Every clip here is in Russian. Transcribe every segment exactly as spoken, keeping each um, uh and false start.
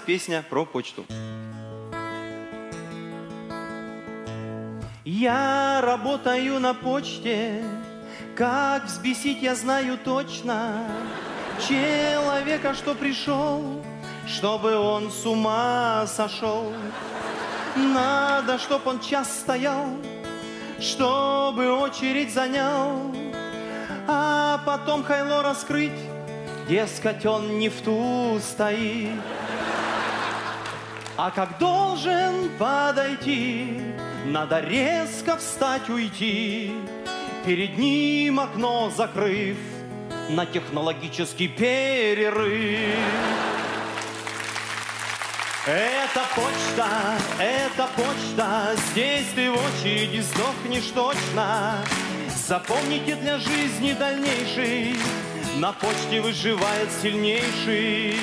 песня про почту. Я работаю на почте, как взбесить я знаю точно. Человека, что пришел, чтобы он с ума сошел. Надо, чтоб он час стоял, чтобы очередь занял, а потом хайло раскрыть, дескать, он не в ту стоит. А как должен подойти, надо резко встать, уйти, перед ним окно закрыв на технологический перерыв. Это почта, это почта, здесь ты в очереди сдохнешь точно. Запомните для жизни дальнейшей, на почте выживает сильнейший.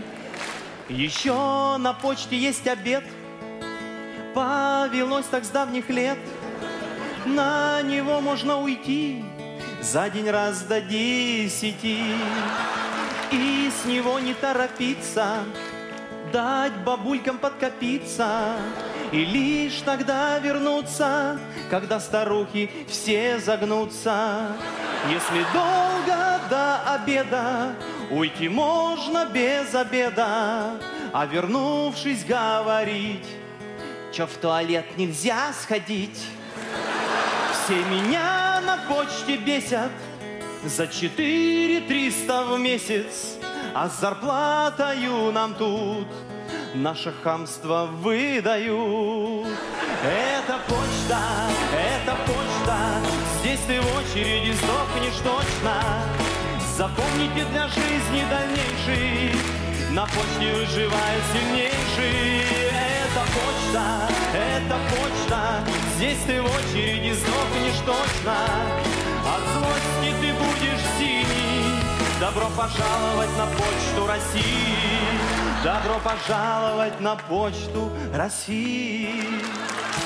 Еще на почте есть обед, повелось так с давних лет. На него можно уйти за день раз до десяти, и с него не торопиться, дать бабулькам подкопиться, и лишь тогда вернуться, когда старухи все загнутся. Если долго до обеда, уйти можно без обеда, а вернувшись говорить: чё, в туалет нельзя сходить? Все меня на почте бесят за четыре триста в месяц, а с зарплатою нам тут наше хамство выдают. Это почта, это почта, здесь ты в очереди сдохнешь точно. Запомните для жизни дальнейшей, на почте выживает сильнейший. Это почта, это почта, здесь ты в очереди сдохнешь точно. От злости ты будешь синий. Добро пожаловать на почту России. Добро пожаловать на почту России.